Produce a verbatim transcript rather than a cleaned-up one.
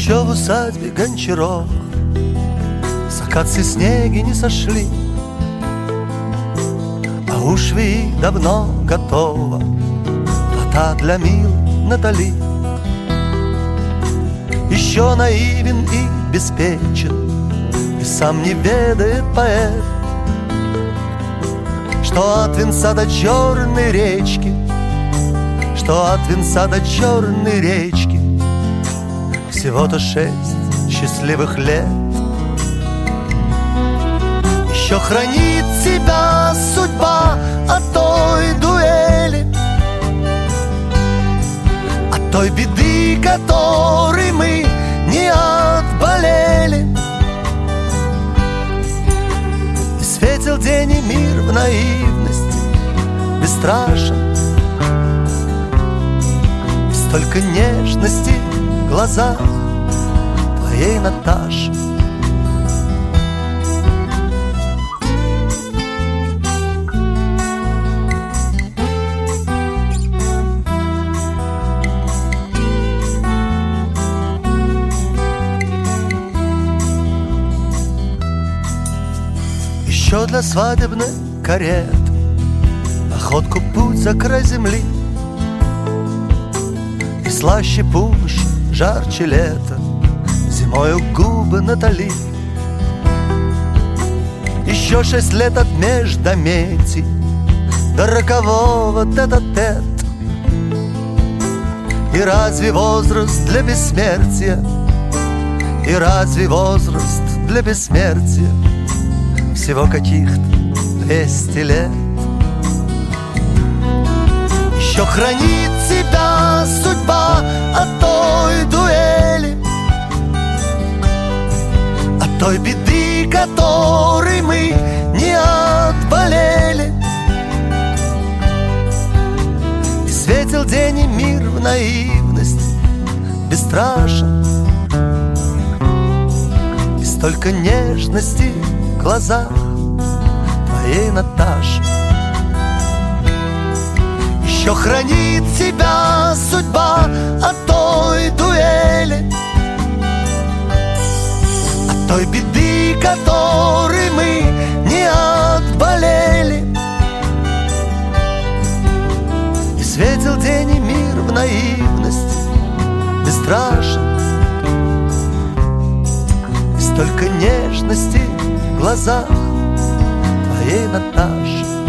Еще в усадьбе Гончаров с акации снеги не сошли, а у швеи давно готова плата для милой Натали. Еще наивен и беспечен, и сам не ведает поэт, что от венца до черной речки, что от венца до черной речки всего-то шесть счастливых лет. Еще хранит тебя судьба от той дуэли, от той беды, которой мы не отболели. И светил день, и мир в наивности бесстрашен, и столько нежности в глазах твоей Наташи. Еще для свадебной кареты находку путь за край земли, и слаще пунш, жарче лето, зимою губы Натали. Еще шесть лет от междометий до рокового тет-а-тет. И разве возраст для бессмертия? И разве возраст для бессмертия? Всего каких-то двести лет. Еще хранит тебя судьба от той дуэли, от той беды, которой мы не отболели. И светил день, и мир в наивности бесстрашен, и столько нежности в глазах твоей Наташи. Еще хранит тебя судьба от той дуэли, от той беды, которой мы не отболели. И светил день, и мир в наивности бесстрашен, и столько нежности в глазах твоей Наташи.